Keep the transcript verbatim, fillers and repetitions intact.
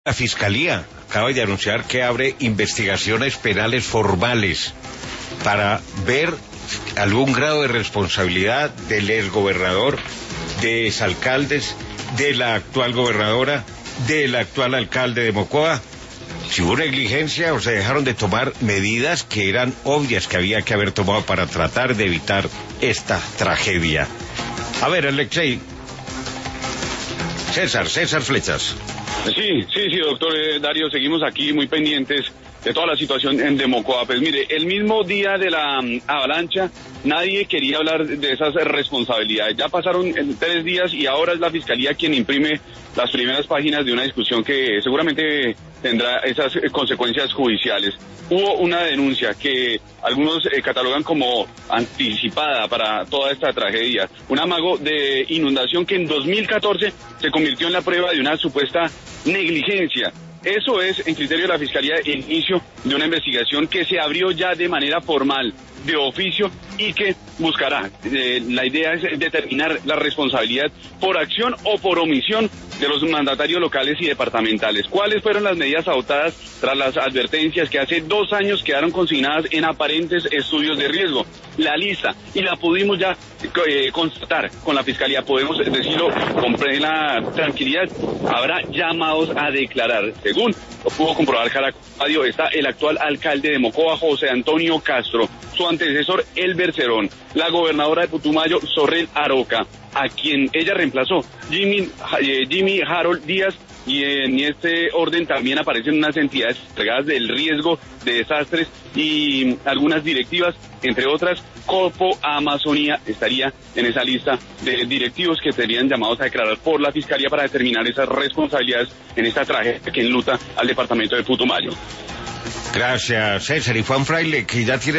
La Fiscalía acaba de anunciar que abre investigaciones penales formales para ver algún grado de responsabilidad del exgobernador, de exalcaldes, de la actual gobernadora, del actual alcalde de Mocoa. Si hubo negligencia o se dejaron de tomar medidas que eran obvias que había que haber tomado para tratar de evitar esta tragedia. A ver, Alexei. César, César Flechas. Sí, sí, sí, doctor eh, Darío, seguimos aquí muy pendientes de toda la situación en de Mocoa. Pues mire, el mismo día de la um, avalancha, nadie quería hablar de esas responsabilidades. Ya pasaron eh, tres días y ahora es la Fiscalía quien imprime las primeras páginas de una discusión que seguramente tendrá esas eh, consecuencias judiciales. Hubo una denuncia que algunos eh, catalogan como anticipada para toda esta tragedia. Un amago de inundación que en dos mil catorce se convirtió en la prueba de una supuesta negligencia. Eso es, en criterio de la Fiscalía, el inicio de una investigación que se abrió ya de manera formal, de oficio, y que buscará. Eh, la idea es determinar la responsabilidad por acción o por omisión de los mandatarios locales y departamentales. ¿Cuáles fueron las medidas adoptadas tras las advertencias que hace dos años quedaron consignadas en aparentes estudios de riesgo? La lista, y la pudimos ya eh, constatar con la Fiscalía, podemos decirlo con plena tranquilidad, habrá llamados a declarar. Según lo pudo comprobar Caracol Radio, está el actual alcalde de Mocoa, José Antonio Castro, su antecesor Elber Cerón, la gobernadora de Putumayo, Sorrel Aroca, a quien ella reemplazó, Jimmy, eh, Jimmy Harold Díaz, y en este orden también aparecen unas entidades encargadas del riesgo de desastres y algunas directivas, entre otras, Corpo Amazonía estaría en esa lista de directivos que serían llamados a declarar por la Fiscalía para determinar esas responsabilidades en esta tragedia que enluta al departamento de Putumayo. Gracias, César. Y Juan Fraile, que ya tiene